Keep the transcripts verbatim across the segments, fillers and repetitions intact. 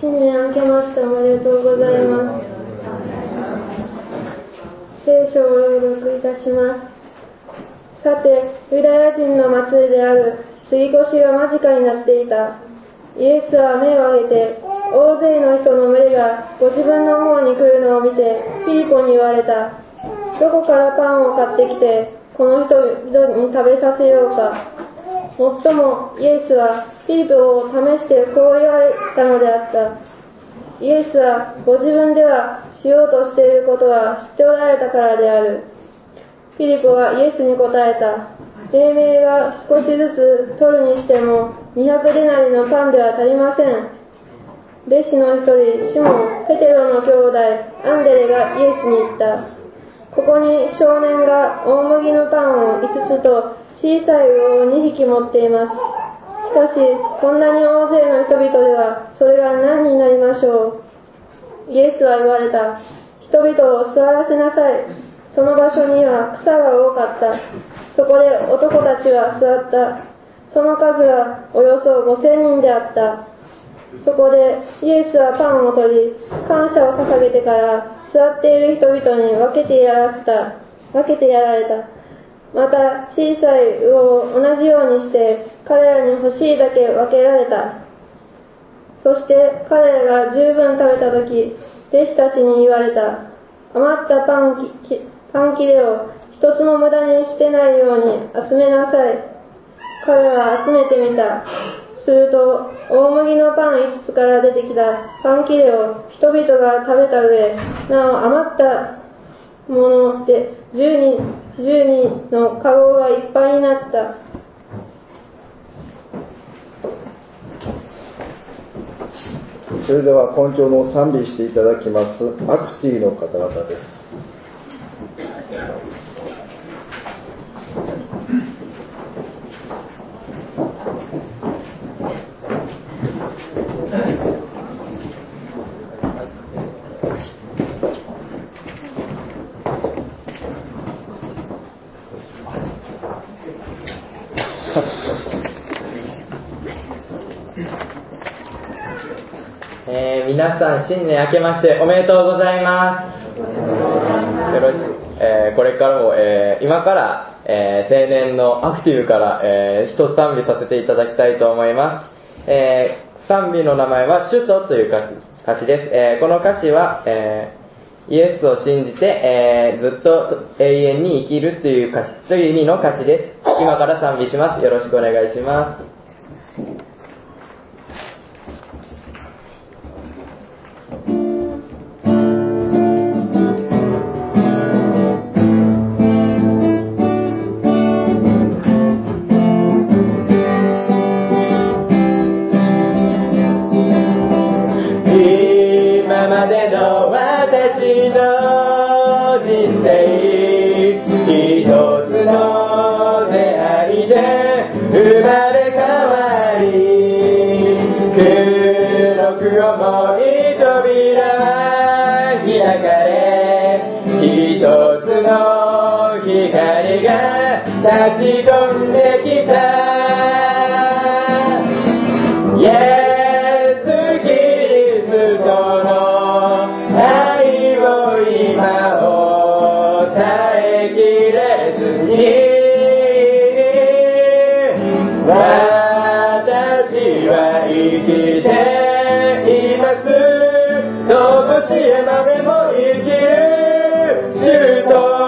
新年明けましておめでとうございます。聖書を朗読いたします。さて、ユダヤ人の祭りである杉越が間近になっていた。イエスは目を上げて、大勢の人の群れがご自分の方に来るのを見て、フィリポに言われた。どこからパンを買ってきて、この人々に食べさせようか。もっともイエスはフィリポを試してこう言われたのであった。イエスはご自分ではしようとしていることは知っておられたからである。フィリポはイエスに答えた。黎明が少しずつ取るにしてもにひゃくデナリのパンでは足りません。弟子の一人シモン・ペテロの兄弟アンデレがイエスに言った。ここに少年が大麦のパンをいつつと小さい魚をにひき持っています。しかしこんなに大勢の人々ではそれが何になりましょう。イエスは言われた。人々を座らせなさい。その場所には草が多かった。そこで男たちは座った。その数はおよそごせんにんであった。そこでイエスはパンを取り、感謝を捧げてから座っている人々に分けてやらせた。分けてやられた。また小さい魚を同じようにして彼らに欲しいだけ分けられた。そして彼らが十分食べたとき、弟子たちに言われた。余ったパンき、パン切れを一つも無駄にしてないように集めなさい。彼らは集めてみた。すると大麦のパンいつつから出てきたパン切れを人々が食べた上、なお余ったもので十人、十人のカゴがいっぱいになった。 それでは今朝の賛美していただきますアクティの方々です。 えー、皆さん新年明けましておめでとうございます。よろしく、えー、これからも、えー、今から、えー、青年のアクティブから、えー、一つ賛美させていただきたいと思います。えー、賛美の名前は主とという歌詞、歌詞です。えー、この歌詞は、えー、イエスを信じて、えー、ずっと永遠に生きるという歌詞という意味の歌詞です。今から賛美します。よろしくお願いします。 差し込んできたイエス・キリストの愛を今抑えきれずに私は生きています。どこしえまでも生きる主と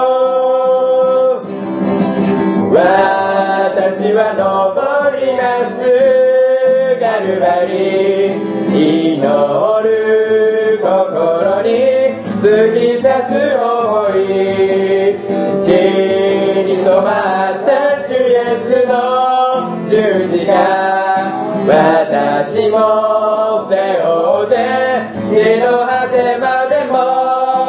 私は登りますガルバリ祈る心に突き刺す想い血に染まった主イエスの十字架私も背負って死の果てまでも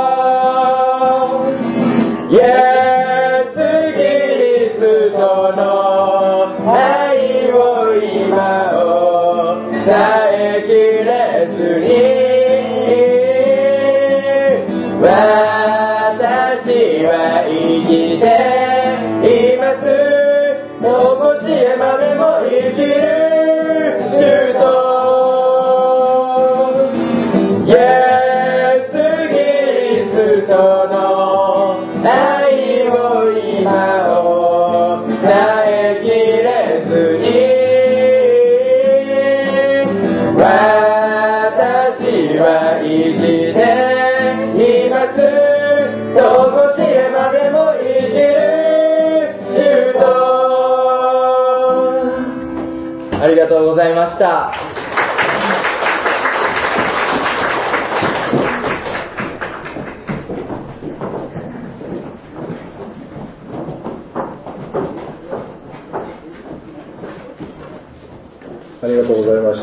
イエスキリストの愛を今抑えきれずに私は生きています。どこしえまでも生きる主と私は生きています。どこしえまでも生きる主と。 ありがとうございました。 ありがとうございました。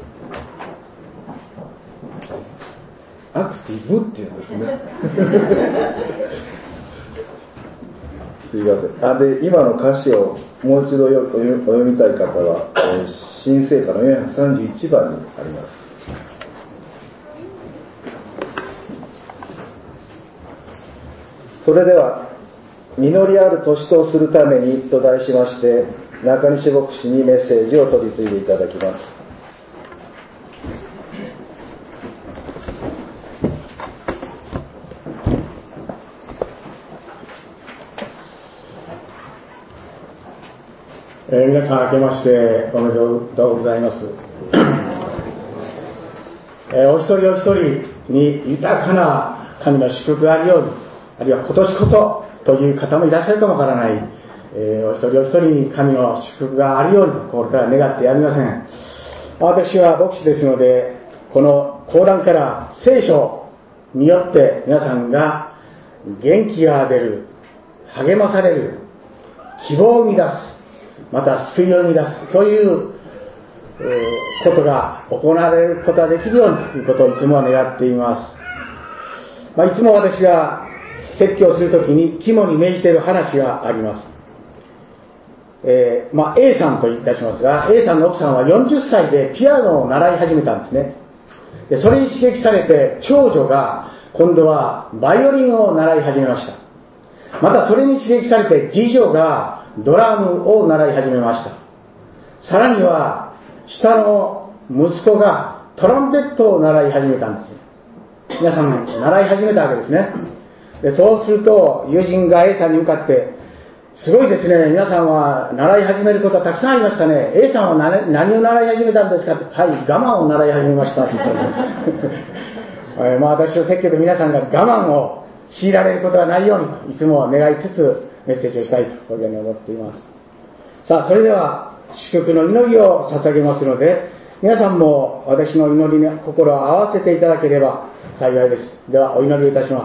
アクティブっていうんですね。すいません。あ、で、今の歌詞をもう一度よお読みたい方は、えー、新聖歌のよんひゃくさんじゅういちばんにあります。それでは、実りある年とするためにと題しまして、中西牧師にメッセージを取り次いでいただきます。 えー、皆さん明けましておめでとうございます。えー、お一人お一人に豊かな神の祝福があるように、あるいは今年こそという方もいらっしゃるかもわからない、えー、お一人お一人に神の祝福があるようにと心から願ってやりません。私は牧師ですので、この講談から聖書によって皆さんが元気が出る、励まされる、希望を生み出す、また救いを生み出す、そういうことが行われることができるようにということをいつも願っています。まあ、いつも私が説教するときに肝に銘じている話があります。えーまあ、A さんといたしますが、 A さんの奥さんはよんじゅっさいでピアノを習い始めたんですね。でそれに刺激されて長女が今度はバイオリンを習い始めました。またそれに刺激されて次女がドラムを習い始めました。さらには下の息子がトランペットを習い始めたんです。皆さん習い始めたわけですね。でそうすると友人が A さんに向かって、すごいですね、皆さんは習い始めることはたくさんありましたね。 A さんは 何, 何を習い始めたんですか。はい、我慢を習い始めましたって言ったんですまあ私の説教で皆さんが我慢を強いられることがないようにといつも願いつつメッセージをしたいとこのように思っています。さあ、それでは祝福の祈りを捧げますので、皆さんも私の祈りに心を合わせていただければ幸いです。ではお祈りをいたします。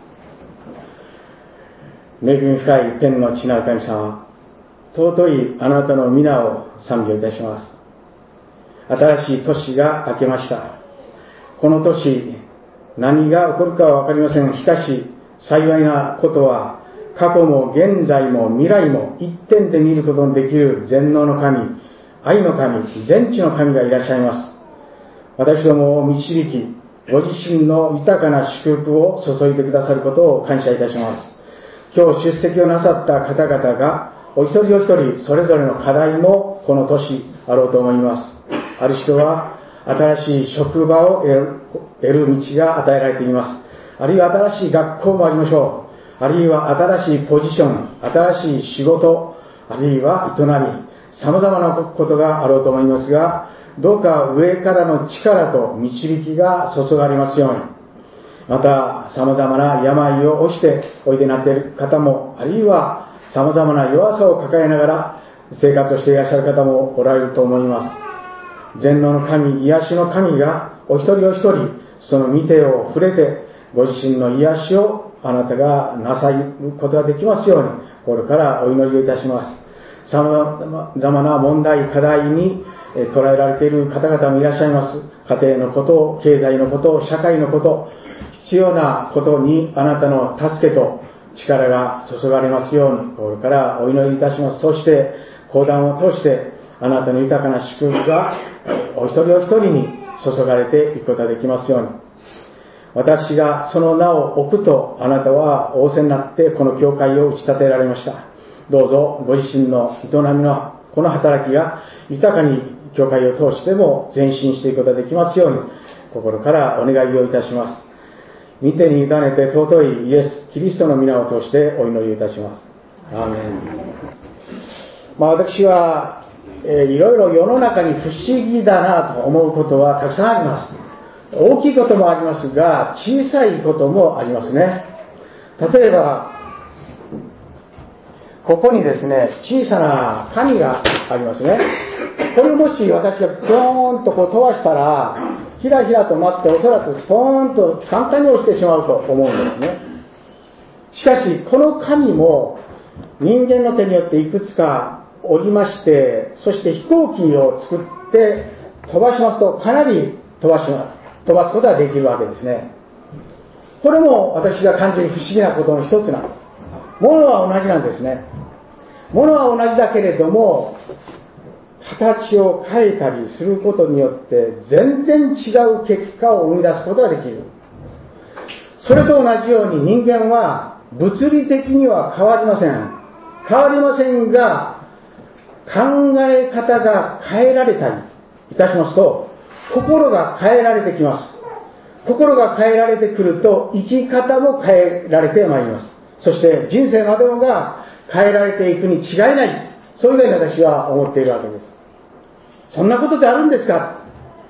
恵み深い天の父なる神様、尊いあなたの皆を賛美をいたします。新しい年が明けました。この年何が起こるかは分かりません。しかし幸いなことは、過去も現在も未来も一点で見ることのできる全能の神、愛の神、全知の神がいらっしゃいます。私どもを導き、ご自身の豊かな祝福を注いでくださることを感謝いたします。今日出席をなさった方々がお一人お一人それぞれの課題もこの年あろうと思います。ある人は新しい職場を得る、得る道が与えられています。あるいは新しい学校もありましょう。あるいは新しいポジション、新しい仕事、あるいは営み、様々なことがあろうと思いますが、どうか上からの力と導きが注がれますように。また様々な病を押しておいでになっている方も、あるいは様々な弱さを抱えながら生活をしていらっしゃる方もおられると思います。全能の神、癒しの神がお一人お一人その御手を触れて、ご自身の癒しをあなたがなさることができますように心からお祈りをいたします。様々な問題課題に捉えられている方々もいらっしゃいます。家庭のこと、経済のこと、社会のこと、必要なことにあなたの助けと力が注がれますように心からお祈りいたします。そして講談を通してあなたの豊かな祝福がお一人お一人に注がれていくことができますように。私がその名を置くとあなたは仰せになってこの教会を打ち立てられました。どうぞご自身の営みのこの働きが豊かに教会を通しても前進していくことができますように心からお願いをいたします。御手に委ねて尊いイエス・キリストの皆を通してお祈りをいたします。アーメン。まあ、私はえー、いろいろ世の中に不思議だなと思うことはたくさんあります。大きいこともありますが、小さいこともありますね。例えばここにですね、小さな紙がありますね。これもし私がピョーンとこう飛ばしたら、ひらひらと舞っておそらくスポーンと簡単に落ちてしまうと思うんですね。しかしこの紙も人間の手によっていくつか折りまして、そして飛行機を作って飛ばしますとかなり飛ばします飛ばすことができるわけですね。これも私が感じる不思議なことの一つなんです。物は同じなんですね。物は同じだけれども、形を変えたりすることによって全然違う結果を生み出すことができる。それと同じように人間は物理的には変わりません。変わりませんが、考え方が変えられたりいたしますと、心が変えられてきます。心が変えられてくると、生き方も変えられてまいります。そして人生までもが変えられていくに違いない。そういうふうに私は思っているわけです。そんなことってあるんですか？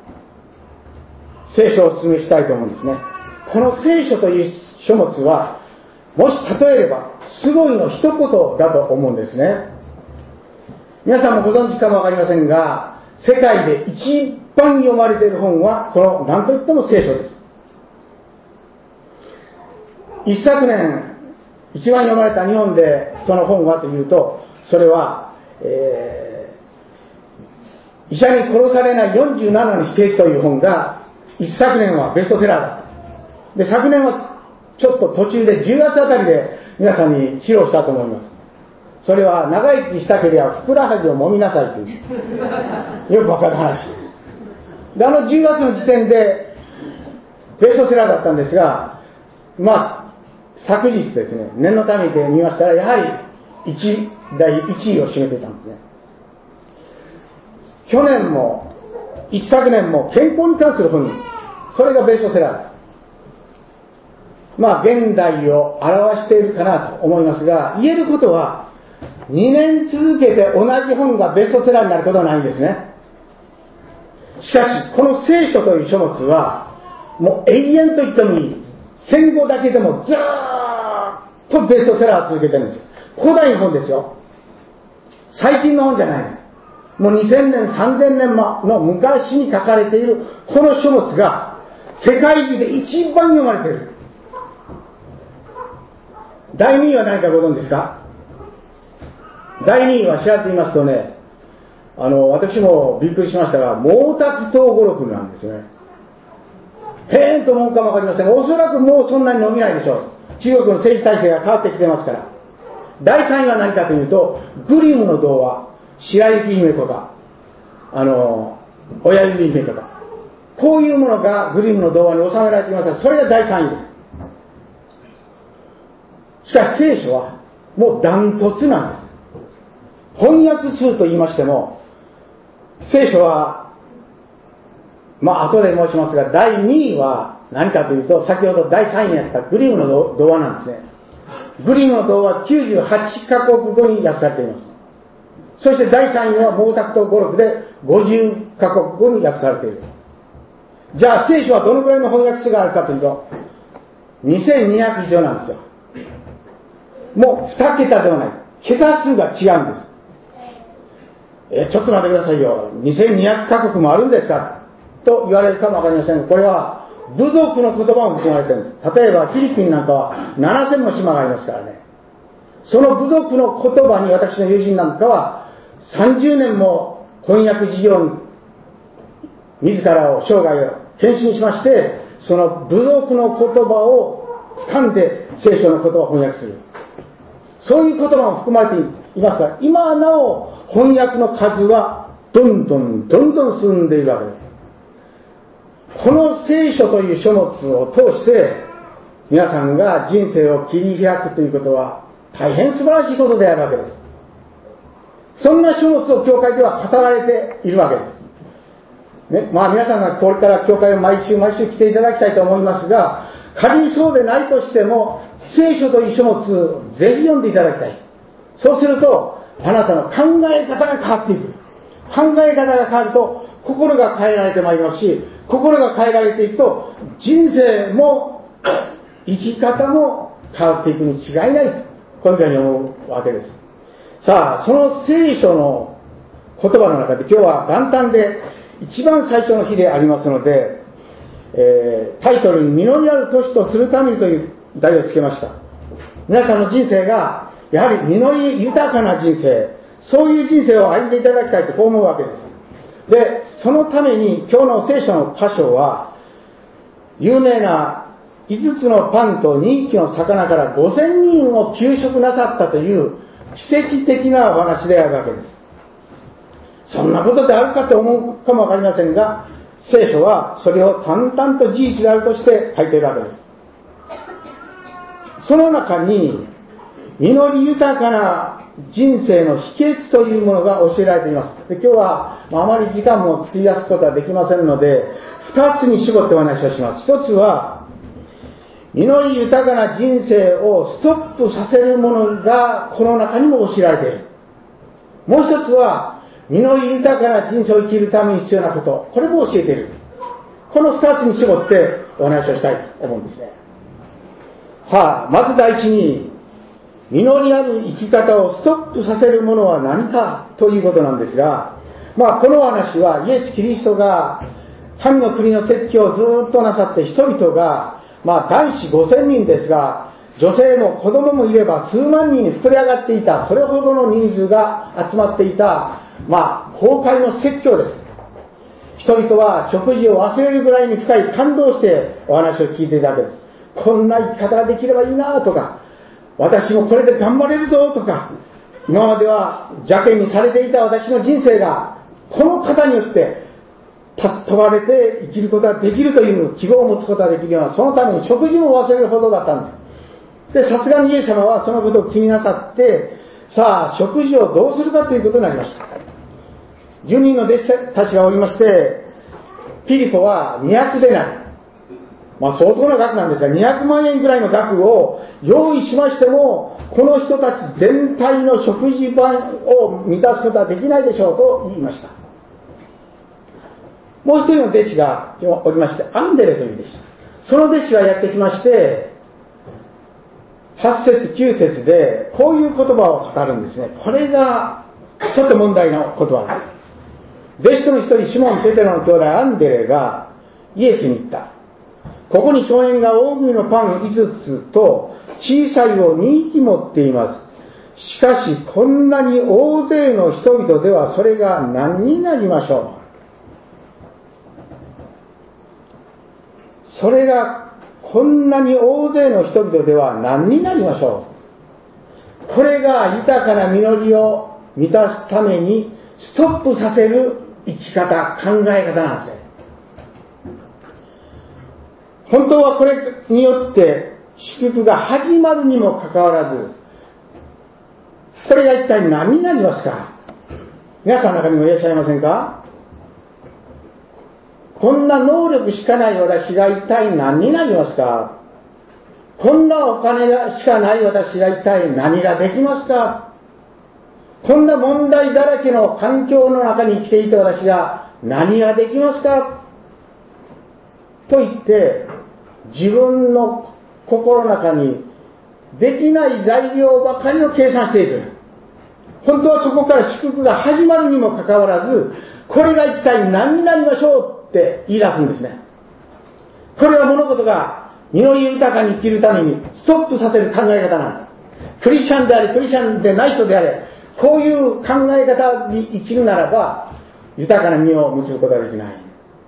聖書をお勧めしたいと思うんですね。この聖書という書物は、もし例えればすごいの一言だと思うんですね。皆さんもご存知かもわかりませんが、世界で一番読まれている本はこの何と言っても聖書です。一昨年一番読まれた日本でその本はというと、それは、えー、医者に殺されないよんじゅうななの秘訣という本が一昨年はベストセラーだった。で、昨年はちょっと途中でじゅうがつあたりで皆さんに披露したと思います。それは長生きしたければふくらはぎを揉みなさいというよくわかる話で、あのじゅうがつの時点でベストセラーだったんですが、まあ昨日ですね、念のためで見ましたら、やはり一だいいちいを占めていたんですね。去年も一昨年も健康に関する本、それがベストセラーです。まあ現代を表しているかなと思いますが、言えることはにねん続けて同じ本がベストセラーになることはないんですね。しかしこの聖書という書物はもう永遠と言ってもいい、戦後だけでもずーっとベストセラーを続けてるんですよ。古代の本ですよ。最近の本じゃないです。もうにせんねんさんぜんねんの昔に書かれているこの書物が世界中で一番読まれている。だいにいは何かご存知ですか？だいにいは調べてみますとね、あの私もびっくりしましたが、毛沢東語録なんですよね。へーんと思うかもわかりませんが、おそらくもうそんなに伸びないでしょう。中国の政治体制が変わってきてますから。だいさんいは何かというと、グリムの童話、白雪姫とか、あの親指姫とか、こういうものがグリムの童話に収められていますが、それがだいさんいです。しかし聖書はもうダントツなんです。翻訳数と言いましても、聖書はまあ後で申しますが、だいにいは何かというと、先ほどだいさんいにやったグリムの童話なんですね。グリムの童話はきゅうじゅうはちカ国語に訳されています。そしてだいさんいは毛沢東語録でごじゅうカ国語に訳されている。じゃあ聖書はどのくらいの翻訳数があるかというと、にせんにひゃく以上なんですよ。もうに桁ではない。桁数が違うんです。えちょっと待ってくださいよ。にせんにひゃくカ国もあるんですかと言われるかもわかりませんが、これは部族の言葉も含まれているんです。例えばフィリピンなんかはななせんも島がありますからね。その部族の言葉に私の友人なんかはさんじゅうねんも翻訳事業に自らを生涯を献身しまして、その部族の言葉を掴んで聖書の言葉を翻訳する。そういう言葉も含まれていますが、今なお翻訳の数はどんどんどんどん進んでいるわけです。この聖書という書物を通して皆さんが人生を切り開くということは大変素晴らしいことであるわけです。そんな書物を教会では語られているわけです、ね。まあ皆さんがこれから教会を毎週毎週来ていただきたいと思いますが、仮にそうでないとしても聖書という書物をぜひ読んでいただきたい。そうするとあなたの考え方が変わっていく。 考え方が変わると心が変えられてまいりますし、心が変えられていくと人生も生き方も変わっていくに違いないと、こういうふうに思うわけです。さあ、その聖書の言葉の中で今日は元旦で一番最初の日でありますので、えー、タイトルに実りある年とするためにという題をつけました。皆さんの人生がやはり実り豊かな人生、そういう人生を歩んでいただきたいとこう思うわけです。で、そのために今日の聖書の箇所は有名ないつつのパンとにひきの魚からごせんにんを給食なさったという奇跡的なお話であるわけです。そんなことであるかと思うかもわかりませんが、聖書はそれを淡々と事実であるとして書いているわけです。その中に実り豊かな人生の秘訣というものが教えられています。で、今日はあまり時間も費やすことはできませんので、二つに絞ってお話をします。一つは実り豊かな人生をストップさせるものがこの中にも教えられている。もう一つは実り豊かな人生を生きるために必要なこと、これも教えている。この二つに絞ってお話をしたいと思うんですね。さあ、まず第一に実りある生き方をストップさせるものは何かということなんですが、まあこの話はイエス・キリストが神の国の説教をずっとなさって人々がまあ男子ごせんにんですが、女性も子供もいれば数万人に膨れ上がっていた、それほどの人数が集まっていたまあ公開の説教です。人々は食事を忘れるぐらいに深い感動してお話を聞いていたわけです。こんな生き方ができればいいなとか、私もこれで頑張れるぞとか、今までは邪険にされていた私の人生がこの方によって尊ばれて生きることができるという希望を持つことができるような、そのために食事も忘れるほどだったんです。で、さすがにイエス様はそのことを気になさって、さあ食事をどうするかということになりました。じゅうにんの弟子たちがおりまして、ピリポはにひゃくデナリ、まあ相当な額なんですが、にひゃくまんえんぐらいの額を用意しましても、この人たち全体の食事番を満たすことはできないでしょうと言いました。もう一人の弟子がおりまして、アンデレという弟子。その弟子がやってきまして、はち節きゅう節でこういう言葉を語るんですね。これがちょっと問題の言葉なんです。弟子の一人、シモン・ペテロの兄弟アンデレがイエスに言った。ここに少年が大麦のパンいつつと小さいをにひき持っています。しかしこんなに大勢の人々ではそれが何になりましょう。それがこんなに大勢の人々では何になりましょう。これが豊かな実りを満たすためにストップさせる生き方、考え方なんですね。本当はこれによって祝福が始まるにもかかわらず、これが一体何になりますか。皆さんの中にもいらっしゃいませんか。こんな能力しかない私が一体何になりますか。こんなお金しかない私が一体何ができますか。こんな問題だらけの環境の中に生きていて私が何ができますかと言って、自分の心の中にできない材料ばかりを計算している。本当はそこから祝福が始まるにもかかわらず、これが一体何になりましょうって言い出すんですね。これは物事が実り豊かに生きるためにストップさせる考え方なんです。クリスチャンであれクリスチャンでない人であれ、こういう考え方に生きるならば豊かな実を結ぶことができない。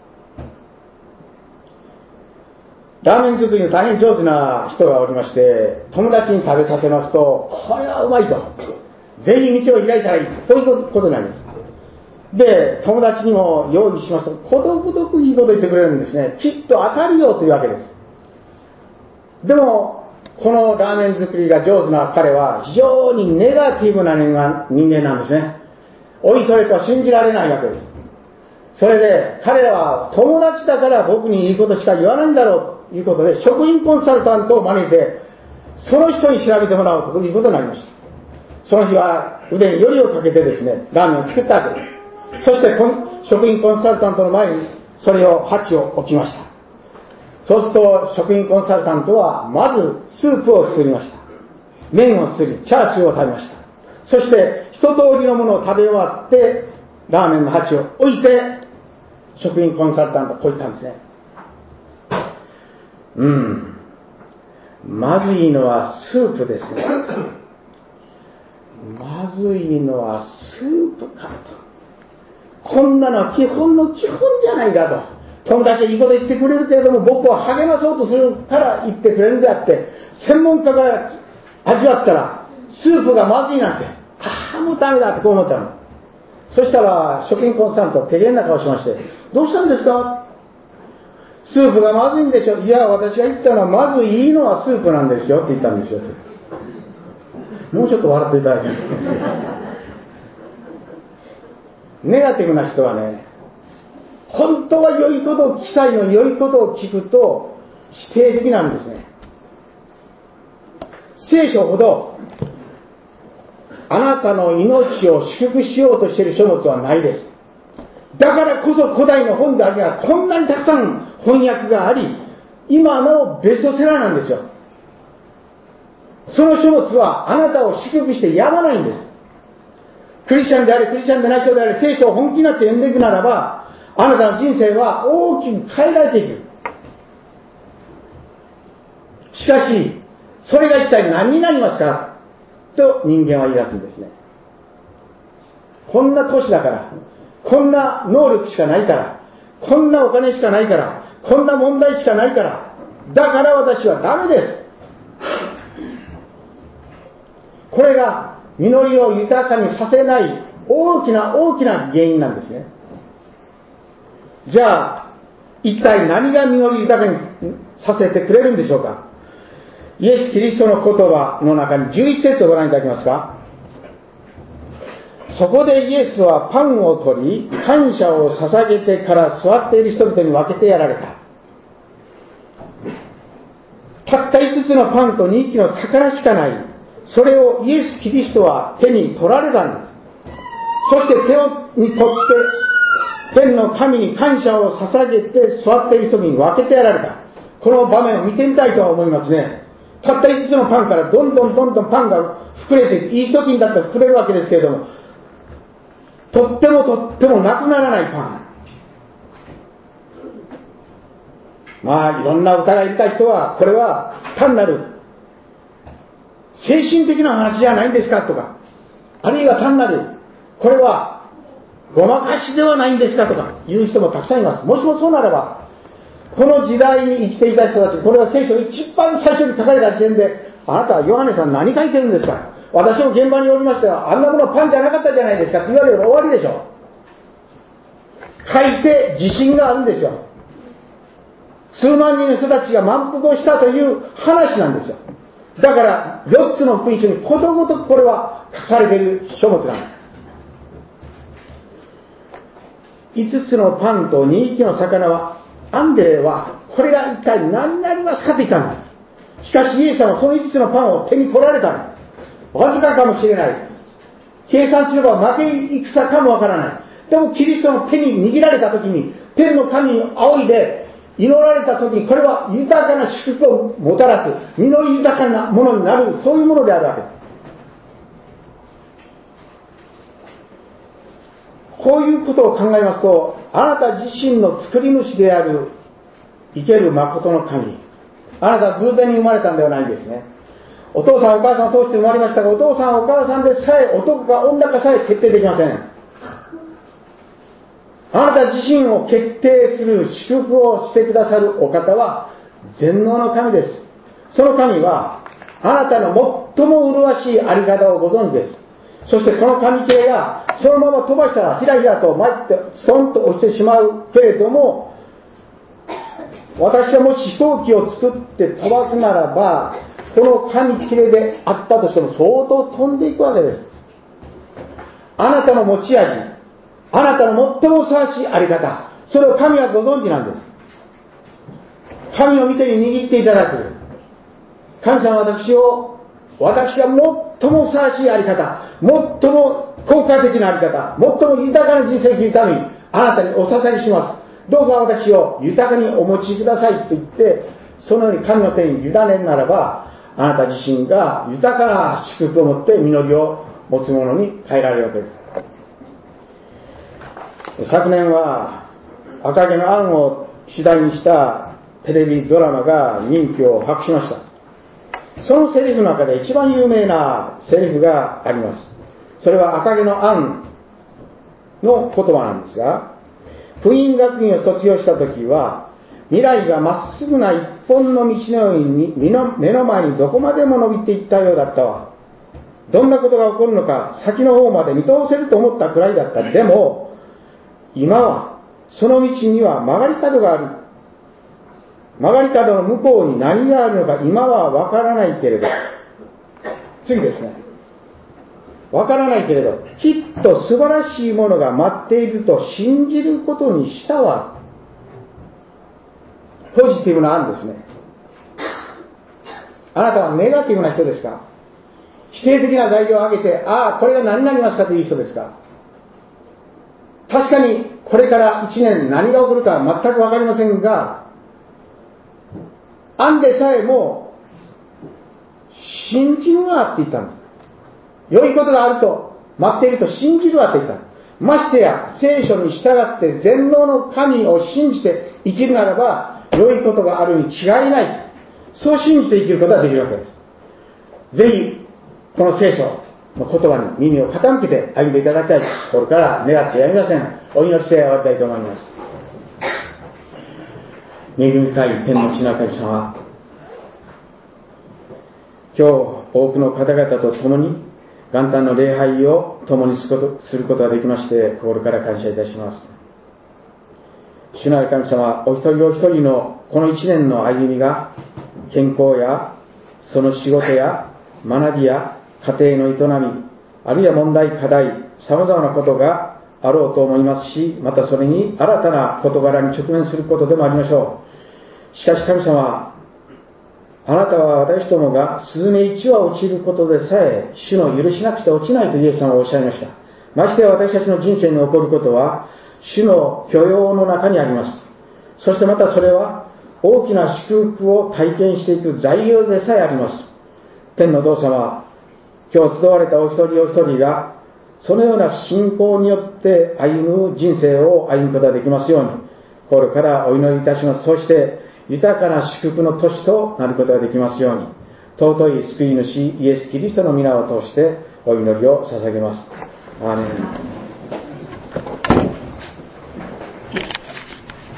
ラーメン作りの大変上手な人がおりまして、友達に食べさせますと、これはうまいと、ぜひ店を開いたらいい、こういうことになります。で、友達にも用意しますと、ことごとくいいこと言ってくれるんですね。きっと当たるよというわけです。でもこのラーメン作りが上手な彼は非常にネガティブな人間なんですね。おいそれとは信じられないわけです。それで彼らは友達だから僕にいいことしか言わないんだろうということで、食品コンサルタントを招いてその人に調べてもらおうということになりました。その日は腕によりをかけてですね、ラーメンを作ったわけです。 そして職員コンサルタントの前にそれを鉢を置きました。そうすると職員コンサルタントはまずスープをすりました。麺をすり、チャーシューを食べました。そして一通りのものを食べ終わってラーメンの鉢を置いて職員コンサルタントはこう言ったんですね。うん、まずいのはスープですね。まずいのはスープかと。こんなのは基本の基本じゃないかと。友達はいいこと言ってくれるけれども、僕は励まそうとするから言ってくれるんであって、専門家が味わったらスープがまずいなんて、ああもうダメだってこう思ったの。そしたら職員コンサルタントは手げんな顔しまして、どうしたんですか？スープがまずいんでしょ。いや、私が言ったのはまずいいのはスープなんですよって言ったんですよ。もうちょっと笑っていただいて。ネガティブな人はね、本当は良いことを聞きたいのに良いことを聞くと否定的なんですね。聖書ほどあなたの命を祝福しようとしている書物はないです。だからこそ古代の本であるがこんなにたくさん翻訳があり、今のベストセラーなんですよ。その書物はあなたを祝福してやまないんです。クリスチャンであれクリスチャンでない人であれ、聖書を本気になって読んでいくならば、あなたの人生は大きく変えられていく。しかしそれが一体何になりますかと人間は言い出すんですね。こんな年だから、こんな能力しかないから、こんなお金しかないから、こんな問題しかないから、だから私はダメです。これが実りを豊かにさせない大きな大きな原因なんですね。じゃあ一体何が実り豊かにさせてくれるんでしょうか。イエス・キリストの言葉の中にじゅういち節をご覧いただけますか。そこでイエスはパンを取り感謝を捧げてから座っている人々に分けてやられた。たったいつつのパンとにひきの魚しかない。それをイエス・キリストは手に取られたんです。そして手をに取って天の神に感謝を捧げて座っている人に分けてやられた。この場面を見てみたいとは思いますね。たったいつつのパンからどんどんどんどんパンが膨れていく。いい時にだったら膨れるわけですけれども、とってもとってもなくならないパン。まあいろんな歌がいた人は、これは単なる精神的な話じゃないんですかとか、あるいは単なるこれはごまかしではないんですかとかいう人もたくさんいます。もしもそうならば、この時代に生きていた人たち、これは聖書一番最初に書かれた時点で、あなたはヨハネさん何書いてるんですか、私も現場におりましては、あんなものパンじゃなかったじゃないですかって言われれば終わりでしょ。書いて自信があるんですよ。数万人の人たちが満腹をしたという話なんですよ。だからよっつの福音書にことごとくこれは書かれている書物なんです。いつつのパンとにひきの魚は、アンデレはこれが一体何になりますかって言ったんです。しかしイエス様はそのいつつのパンを手に取られたんです。わずかかもしれない、計算すれば負け戦かもわからない。でもキリストの手に握られた時に、天の神に仰いで祈られた時に、これは豊かな祝福をもたらす、実り豊かなものになる、そういうものであるわけです。こういうことを考えますと、あなた自身の作り主である生ける誠の神、あなたは偶然に生まれたんではないんですね。お父さんお母さんを通して生まれましたが、お父さんお母さんでさえ、男か女かさえ決定できません。あなた自身を決定する祝福をしてくださるお方は全能の神です。その神はあなたの最も麗しいあり方をご存知です。そしてこの紙切れがそのまま飛ばしたらひらひらと舞ってストンと落ちてしまうけれども、私はもし飛行機を作って飛ばすならば、この紙切れであったとしても相当飛んでいくわけです。あなたの持ち味、あなたの最もふさわしいあり方、それを神はご存知なんです。神の御手に握っていただく。神様は私を、私が最もふさわしいあり方、最も効果的なあり方、最も豊かな人生を生きるためにあなたにお捧げします。どうか私を豊かにお持ちくださいと言って、そのように神の手に委ねるならば、あなた自身が豊かな祝福を持って実りを持つものに変えられるわけです。昨年は赤毛のアンを主題にしたテレビドラマが人気を博しました。そのセリフの中で一番有名なセリフがあります。それは赤毛のアンの言葉なんですが、福音学院を卒業した時は未来がまっすぐな一本の道のように目の前にどこまでも伸びていったようだったわ。どんなことが起こるのか先の方まで見通せると思ったくらいだった。でも今はその道には曲がり角がある。曲がり角の向こうに何があるのか今はわからないけれど、次ですね、わからないけれどきっと素晴らしいものが待っていると信じることにしたわ。ポジティブな案ですね。あなたはネガティブな人ですか？否定的な材料を挙げて、ああこれが何になりますかという人ですか？確かにこれからいちねん何が起こるか全く分かりませんが、案でさえも信じるわって言ったんです。良いことがあると待っていると信じるわって言った。ましてや聖書に従って全能の神を信じて生きるならば良いことがあるに違いない。そう信じて生きることができるわけです。ぜひこの聖書の言葉に耳を傾けて歩んでいただきたいとこれから願ってやみません。お祈りして終わりたいと思います。恵み深い天の地の神様、今日多くの方々と共に元旦の礼拝を共にすること、することができまして心から感謝いたします。主なる神様、お一人お一人のこの一年の歩みが健康やその仕事や学びや家庭の営み、あるいは問題課題、様々なことがあろうと思いますし、またそれに新たな事柄に直面することでもありましょう。しかし神様、あなたは私どもがスズメ一羽落ちることでさえ主の許しなくて落ちないとイエス様はおっしゃいました。ましてや私たちの人生に起こることは主の許容の中にあります。そしてまたそれは大きな祝福を体験していく材料でさえあります。天のお父様、今日集われたお一人お一人がそのような信仰によって歩む人生を歩むことができますように心からお祈りいたします。そして豊かな祝福の年となることができますように、尊い救い主イエス・キリストの皆を通してお祈りを捧げます。アーメン。